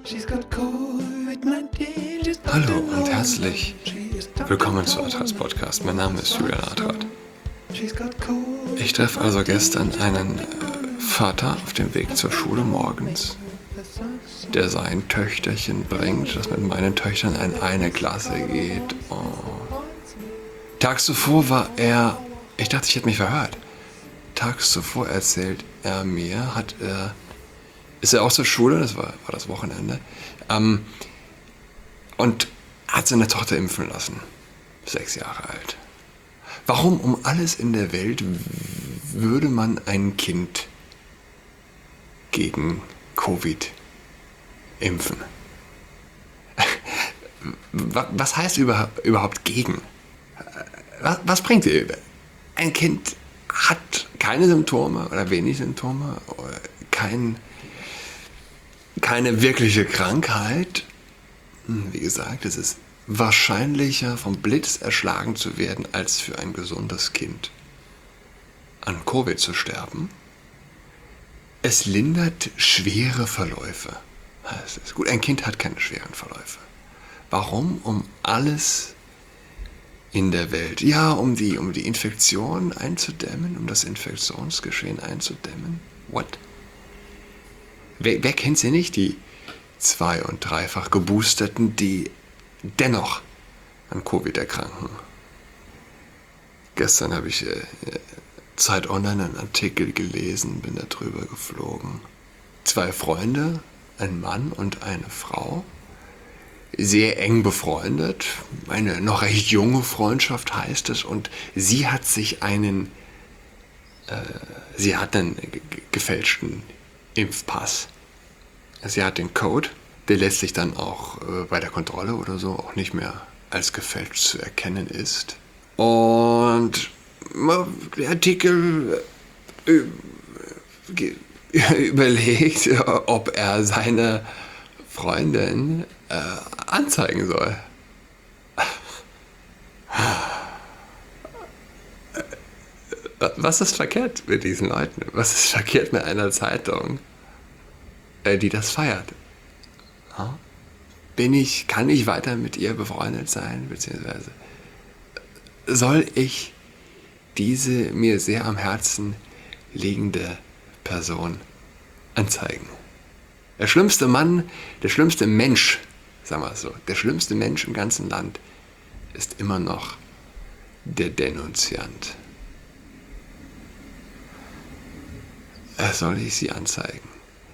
Hallo und herzlich willkommen zu Adrats Podcast. Mein Name ist Julian Adrat. Ich treffe also gestern einen Vater auf dem Weg zur Schule morgens, der sein Töchterchen bringt, das mit meinen Töchtern in eine Klasse geht. Oh. Tags zuvor war er, ich dachte, ich hätte mich verhört. Tags zuvor erzählt er mir, ist er auch zur Schule, das war das Wochenende, und hat seine Tochter impfen lassen. 6 Jahre alt. Warum um alles in der Welt würde man ein Kind gegen Covid impfen? Was heißt überhaupt gegen? Was bringt ihr? Ein Kind hat keine Symptome oder wenig Symptome, oder keine wirkliche Krankheit. Wie gesagt, es ist wahrscheinlicher, vom Blitz erschlagen zu werden, als für ein gesundes Kind an Covid zu sterben. Es lindert schwere Verläufe. Das ist gut, ein Kind hat keine schweren Verläufe. Warum? Um alles in der Welt. Ja, um die Infektion einzudämmen, um das Infektionsgeschehen einzudämmen. What? Wer kennt sie nicht? Die 2- und 3-fach Geboosterten, die dennoch an Covid erkranken. Gestern habe ich Zeit Online einen Artikel gelesen, bin da drüber geflogen. 2 Freunde, ein Mann und eine Frau, sehr eng befreundet, eine noch recht junge Freundschaft heißt es, und sie hat einen gefälschten Impfpass. Sie hat den Code, der letztlich dann auch bei der Kontrolle oder so auch nicht mehr als gefälscht zu erkennen ist. Und der Artikel überlegt, ob er seine Freundin anzeigen soll. Was ist verkehrt mit diesen Leuten? Was ist verkehrt mit einer Zeitung, die das feiert? Kann ich weiter mit ihr befreundet sein? Beziehungsweise soll ich diese mir sehr am Herzen liegende Person anzeigen? Der schlimmste Mensch, sagen wir es so, der schlimmste Mensch im ganzen Land ist immer noch der Denunziant. Soll ich sie anzeigen?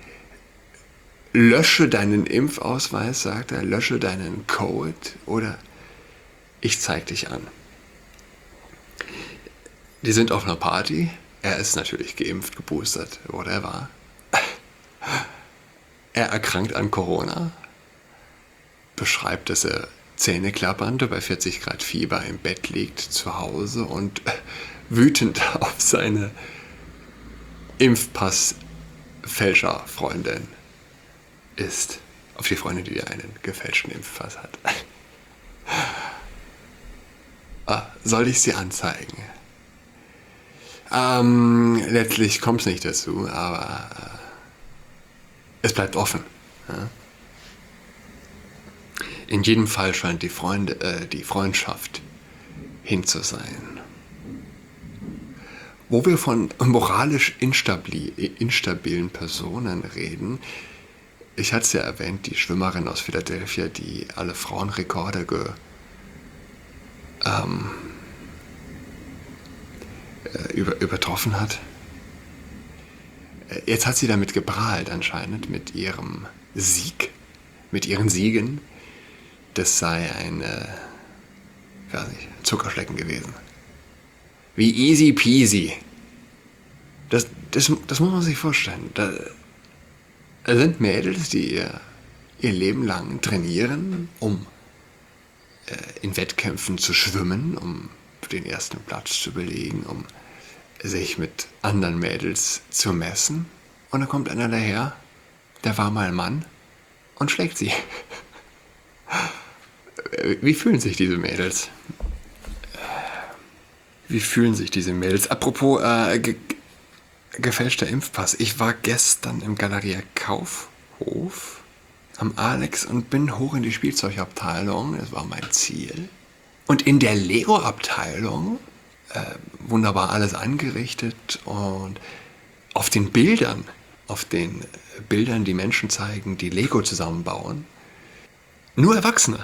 Lösche deinen Impfausweis, sagt er, lösche deinen Code, oder ich zeig dich an. Die sind auf einer Party, er ist natürlich geimpft, geboostert, whatever. Er erkrankt an Corona, beschreibt, dass er zähneklappernd bei 40 Grad Fieber im Bett liegt, zu Hause und wütend auf seine Impfpass-Fälscher-Freundin ist. Auf die Freundin, die einen gefälschten Impfpass hat. Soll ich sie anzeigen? Letztlich kommt es nicht dazu, aber es bleibt offen. Ja? In jedem Fall scheint die Freundschaft hin zu sein. Wo wir von moralisch instabilen Personen reden, ich hatte es ja erwähnt, die Schwimmerin aus Philadelphia, die alle Frauenrekorde übertroffen hat. Jetzt hat sie damit geprahlt anscheinend, mit ihrem Sieg, mit ihren Siegen. Das sei ein Zuckerschlecken gewesen. Wie easy peasy. Das muss man sich vorstellen. Da sind Mädels, die ihr Leben lang trainieren, um in Wettkämpfen zu schwimmen, um den ersten Platz zu belegen, um sich mit anderen Mädels zu messen. Und dann kommt einer daher, der war mal Mann und schlägt sie. Wie fühlen sich diese Mädels? Apropos gefälschter Impfpass. Ich war gestern im Galeria Kaufhof am Alex und bin hoch in die Spielzeugabteilung. Das war mein Ziel. Und in der Lego-Abteilung, wunderbar alles angerichtet und auf den Bildern, die Menschen zeigen, die Lego zusammenbauen, nur Erwachsene.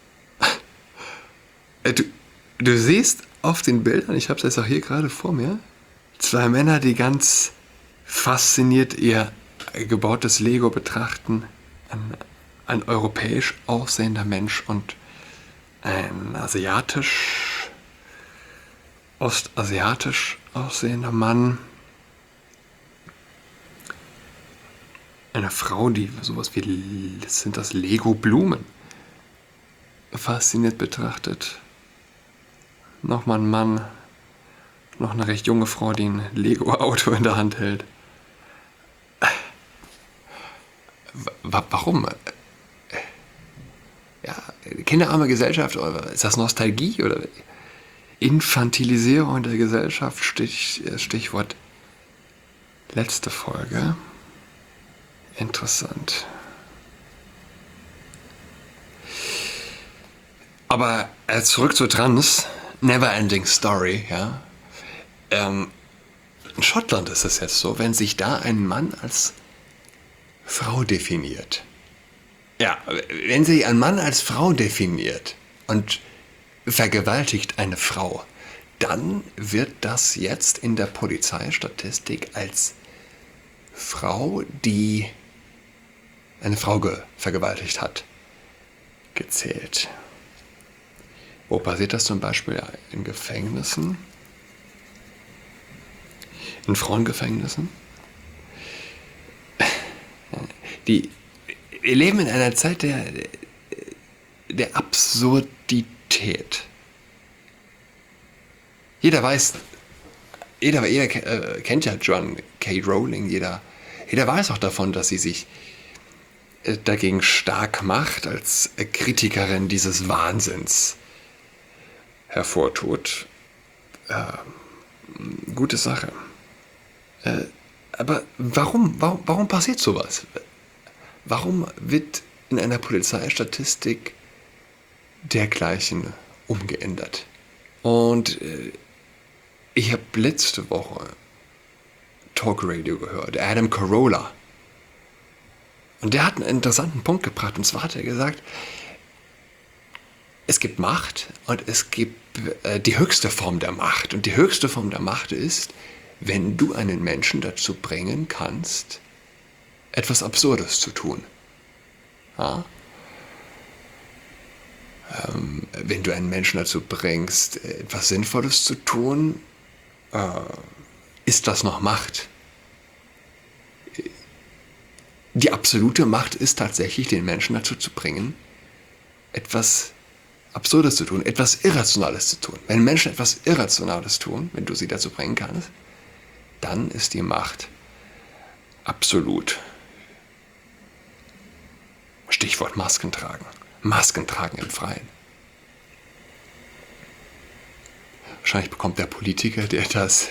Du siehst auf den Bildern, ich habe es jetzt auch hier gerade vor mir, zwei Männer, die ganz fasziniert ihr gebautes Lego betrachten. Ein europäisch aussehender Mensch und ein ostasiatisch aussehender Mann. Eine Frau, die sowas wie, sind das Lego-Blumen, fasziniert betrachtet. Nochmal ein Mann, noch eine recht junge Frau, die ein Lego-Auto in der Hand hält. Warum? Ja, kinderarme Gesellschaft, oder ist das Nostalgie oder Infantilisierung der Gesellschaft? Stichwort letzte Folge. Interessant. Aber zurück zu Trans, Neverending Story, ja. In Schottland ist es jetzt so, wenn sich da ein Mann als Frau definiert. Ja, wenn sich ein Mann als Frau definiert und vergewaltigt eine Frau, dann wird das jetzt in der Polizeistatistik als Frau, die eine Frau vergewaltigt hat, gezählt. Wo passiert das zum Beispiel? Ja, in Gefängnissen, in Frauengefängnissen. Wir leben in einer Zeit der Absurdität. Jeder kennt ja Joanne K. Rowling, jeder weiß auch davon, dass sie sich dagegen stark macht, als Kritikerin dieses Wahnsinns hervortut. Gute Sache. Aber warum passiert sowas? Warum wird in einer Polizeistatistik dergleichen umgeändert? Und ich habe letzte Woche Talkradio gehört, Adam Carolla. Und der hat einen interessanten Punkt gebracht. Und zwar hat er gesagt, es gibt Macht und es gibt die höchste Form der Macht. Und die höchste Form der Macht ist, wenn du einen Menschen dazu bringen kannst, etwas Absurdes zu tun. Ja? Wenn du einen Menschen dazu bringst, etwas Sinnvolles zu tun, ist das noch Macht? Die absolute Macht ist tatsächlich, den Menschen dazu zu bringen, etwas Absurdes zu tun, etwas Irrationales zu tun. Wenn Menschen etwas Irrationales tun, wenn du sie dazu bringen kannst, dann ist die Macht absolut. Stichwort Masken tragen. Masken tragen im Freien. Wahrscheinlich bekommt der Politiker, der das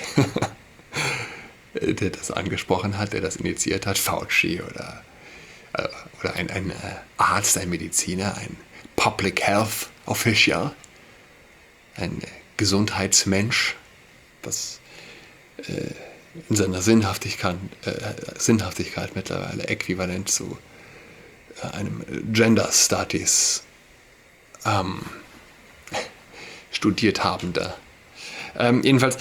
angesprochen hat, der das initiiert hat, Fauci oder ein Arzt, ein Mediziner, ein Public Health Official, ein Gesundheitsmensch, was in seiner Sinnhaftigkeit mittlerweile äquivalent zu einem Gender Studies studiert Habender. Jedenfalls,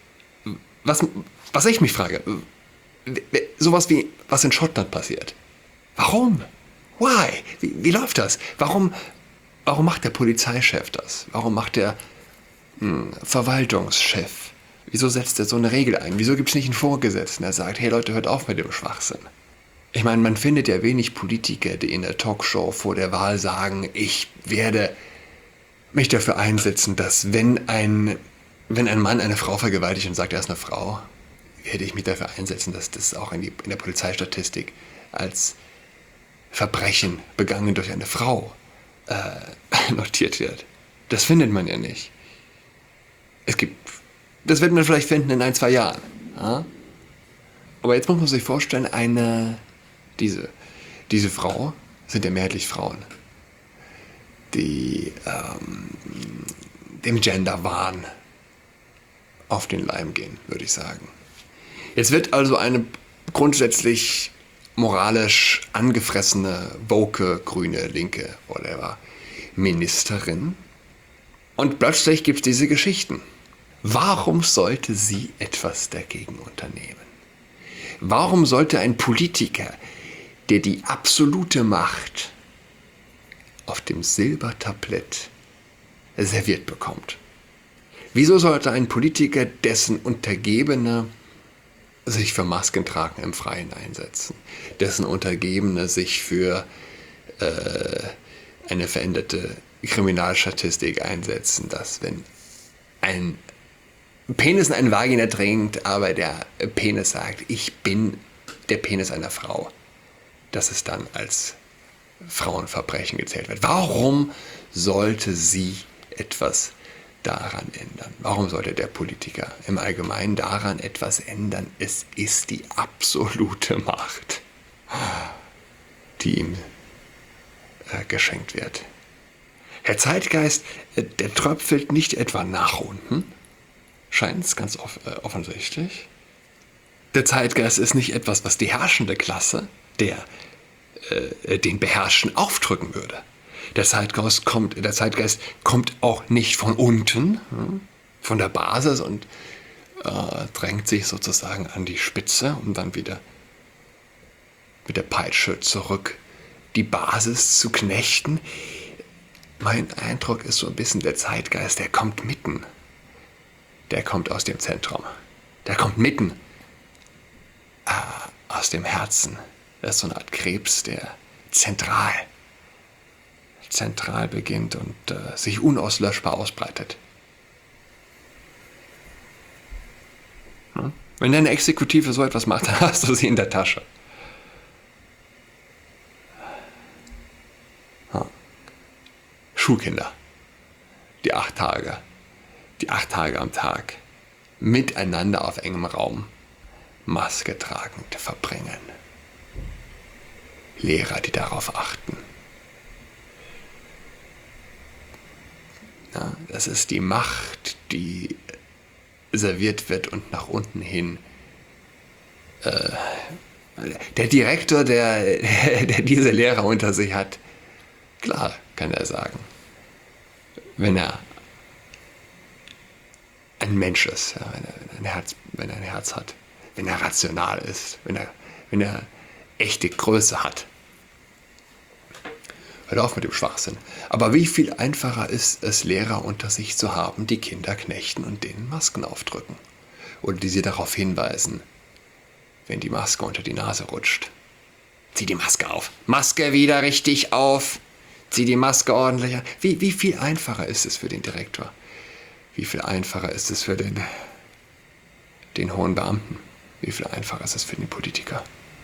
was ich mich frage, sowas wie, was in Schottland passiert. Warum? Why? Wie läuft das? Warum macht der Polizeichef das? Warum macht der Verwaltungschef? Wieso setzt er so eine Regel ein? Wieso gibt es nicht einen Vorgesetzten, der sagt, hey Leute, hört auf mit dem Schwachsinn? Ich meine, man findet ja wenig Politiker, die in der Talkshow vor der Wahl sagen, ich werde mich dafür einsetzen, dass wenn ein Mann eine Frau vergewaltigt und sagt, er ist eine Frau, werde ich mich dafür einsetzen, dass das auch in der Polizeistatistik als Verbrechen begangen durch eine Frau notiert wird. Das findet man ja nicht. Das wird man vielleicht finden in 1-2 Jahren. Ja? Aber jetzt muss man sich vorstellen, diese Frau sind ja mehrheitlich Frauen, die dem Genderwahn auf den Leim gehen, würde ich sagen. Jetzt wird also eine grundsätzlich moralisch angefressene, woke, grüne, linke, whatever, Ministerin. Und plötzlich gibt es diese Geschichten. Warum sollte sie etwas dagegen unternehmen? Warum sollte ein Politiker, der die absolute Macht auf dem Silbertablett serviert bekommt, wieso sollte ein Politiker, dessen Untergebene sich für Maskentragen im Freien einsetzen, dessen Untergebene sich für eine veränderte Kriminalstatistik einsetzen, dass wenn ein Penis in eine Vagina dringt, aber der Penis sagt, ich bin der Penis einer Frau, dass es dann als Frauenverbrechen gezählt wird. Warum sollte sie etwas daran ändern? Warum sollte der Politiker im Allgemeinen daran etwas ändern? Es ist die absolute Macht, die ihm geschenkt wird. Der Zeitgeist, der tröpfelt nicht etwa nach unten, scheint es ganz offensichtlich. Der Zeitgeist ist nicht etwas, was die herrschende Klasse den Beherrschten aufdrücken würde. Der Zeitgeist kommt auch nicht von unten, von der Basis und drängt sich sozusagen an die Spitze, um dann wieder mit der Peitsche zurück die Basis zu knechten. Mein Eindruck ist so ein bisschen, der Zeitgeist, der kommt mitten. Der kommt aus dem Zentrum. Der kommt mitten aus dem Herzen. Das ist so eine Art Krebs, der zentral beginnt und sich unauslöschbar ausbreitet. Wenn deine Exekutive so etwas macht, dann hast du sie in der Tasche. Schulkinder, die 8 Tage am Tag miteinander auf engem Raum Maske tragend verbringen. Lehrer, die darauf achten. Ja, das ist die Macht, die serviert wird und nach unten hin. Der Direktor, der diese Lehrer unter sich hat, klar kann er sagen, wenn er ein Mensch ist, ja, wenn er ein Herz hat, wenn er rational ist, wenn er echte Größe hat. Hört auf mit dem Schwachsinn. Aber wie viel einfacher ist es, Lehrer unter sich zu haben, die Kinder knechten und denen Masken aufdrücken. Oder die sie darauf hinweisen, wenn die Maske unter die Nase rutscht. Zieh die Maske auf. Maske wieder richtig auf. Zieh die Maske ordentlich an. Wie viel einfacher ist es für den Direktor? Wie viel einfacher ist es für den hohen Beamten? Wie viel einfacher ist es für den Politiker?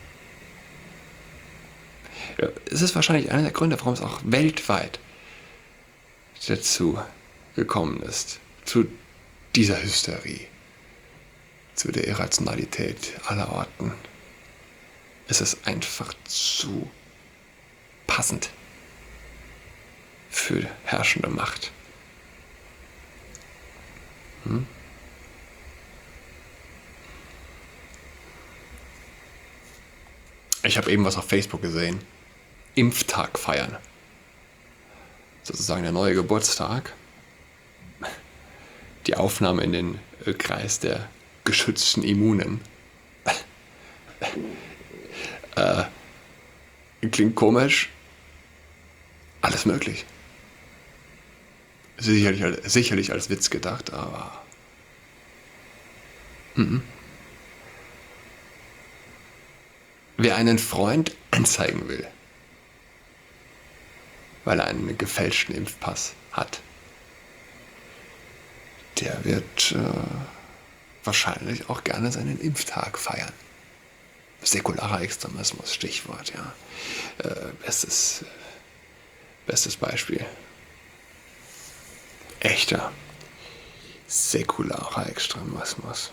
Ja, es ist wahrscheinlich einer der Gründe, warum es auch weltweit dazu gekommen ist, zu dieser Hysterie, zu der Irrationalität aller Orten. Es ist einfach zu passend für herrschende Macht. Ich habe eben was auf Facebook gesehen. Impftag feiern. Sozusagen der neue Geburtstag. Die Aufnahme in den Kreis der geschützten Immunen. Klingt komisch. Alles möglich. Sicherlich als Witz gedacht, aber... Wer einen Freund anzeigen will, weil er einen gefälschten Impfpass hat, der wird wahrscheinlich auch gerne seinen Impftag feiern. Säkularer Extremismus, Stichwort, ja. Bestes Beispiel. Echter säkularer Extremismus.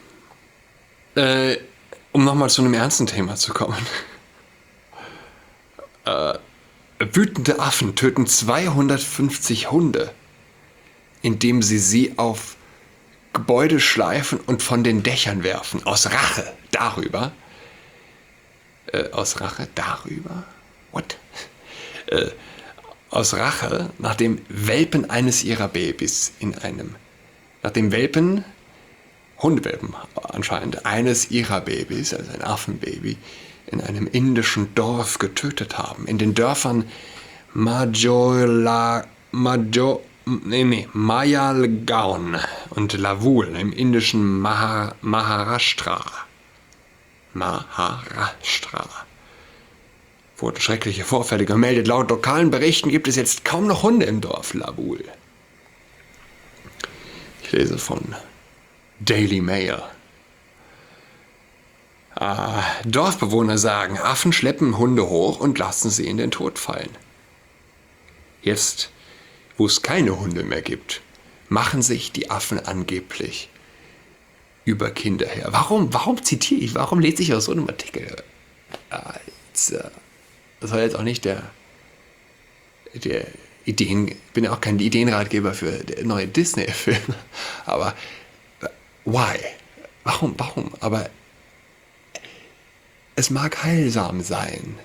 Um nochmal zu einem ernsten Thema zu kommen. Wütende Affen töten 250 Hunde, indem sie auf Gebäude schleifen und von den Dächern werfen. Aus Rache darüber. What? Aus Rache, nachdem Welpen eines ihrer Babys Hundewelpen anscheinend, eines ihrer Babys, also ein Affenbaby, in einem indischen Dorf getötet haben. In den Dörfern Mayalgaon und Lavul im indischen Maharashtra wurden schreckliche Vorfälle gemeldet. Laut lokalen Berichten gibt es jetzt kaum noch Hunde im Dorf Lavul. Ich lese von Daily Mail. Dorfbewohner sagen, Affen schleppen Hunde hoch und lassen sie in den Tod fallen. Jetzt, wo es keine Hunde mehr gibt, machen sich die Affen angeblich über Kinder her. Warum zitiere ich? Warum lese ich aus so einem Artikel? Das soll jetzt auch nicht der Ideen, ich bin ja auch kein Ideenratgeber für neue Disney-Filme, aber why? Warum? Aber es mag heilsam sein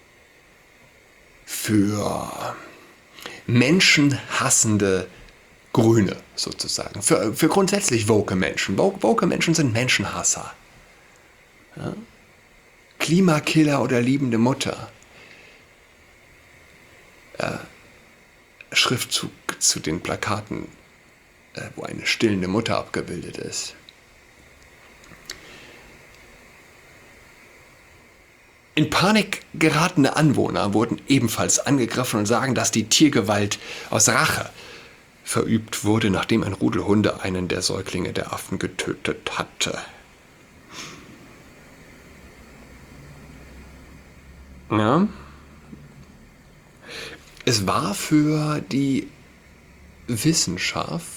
für menschenhassende Grüne sozusagen, für grundsätzlich woke Menschen. Woke Menschen sind Menschenhasser. Ja? Klimakiller oder liebende Mutter. Schriftzug zu den Plakaten, wo eine stillende Mutter abgebildet ist. In Panik geratene Anwohner wurden ebenfalls angegriffen und sagen, dass die Tiergewalt aus Rache verübt wurde, nachdem ein Rudel Hunde einen der Säuglinge der Affen getötet hatte. Ja. Es war für die Wissenschaft,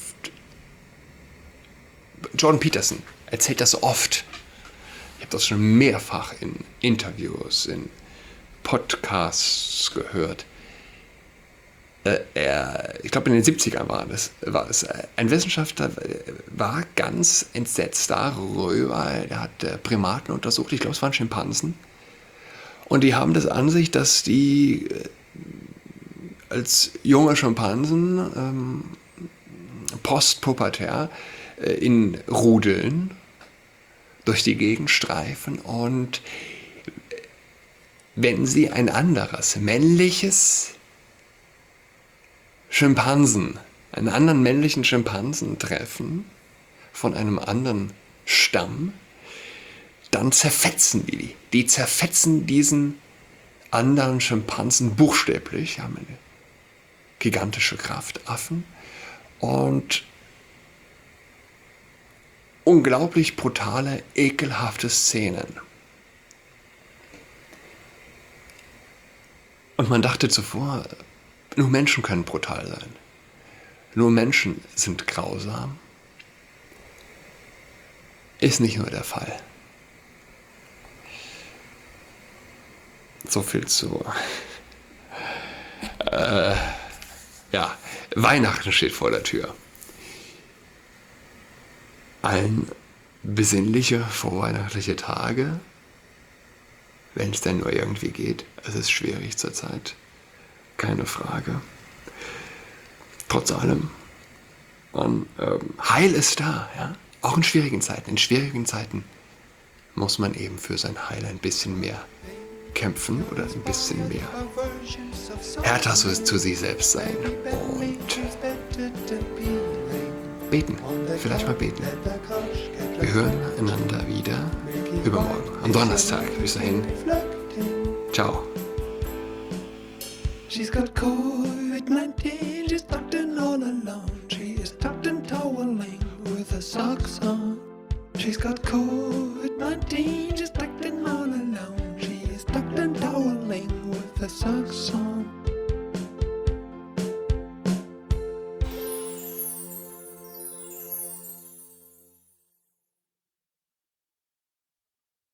Jordan Peterson erzählt das oft, ich habe das schon mehrfach in Interviews, in Podcasts gehört. Ich glaube in den 70ern war es. Ein Wissenschaftler war ganz entsetzt darüber, er hat Primaten untersucht, ich glaube es waren Schimpansen. Und die haben das an sich, dass die als junge Schimpansen postpubertär in Rudeln durch die Gegend streifen und wenn sie ein anderes männliches einen anderen männlichen Schimpansen treffen von einem anderen Stamm, dann zerfetzen die. Die zerfetzen diesen anderen Schimpansen buchstäblich, haben eine gigantische Kraft, Affen, und unglaublich brutale, ekelhafte Szenen. Und man dachte zuvor, nur Menschen können brutal sein. Nur Menschen sind grausam. Ist nicht nur der Fall. So viel zu... Weihnachten steht vor der Tür. Allen besinnliche, vorweihnachtliche Tage, wenn es denn nur irgendwie geht. Es ist schwierig zurzeit, keine Frage. Trotz allem, Heil ist da, ja? Auch in schwierigen Zeiten. In schwierigen Zeiten muss man eben für sein Heil ein bisschen mehr kämpfen oder ein bisschen mehr härter zu sich selbst sein und beten, vielleicht mal beten. Wir hören einander wieder übermorgen, am Donnerstag. Bis dahin, ciao. She's got COVID-19, she's tucked in all alone. She is tucked in toweling with her socks on. She's got COVID-19, she's tucked in all alone. She is tucked in toweling with her socks on.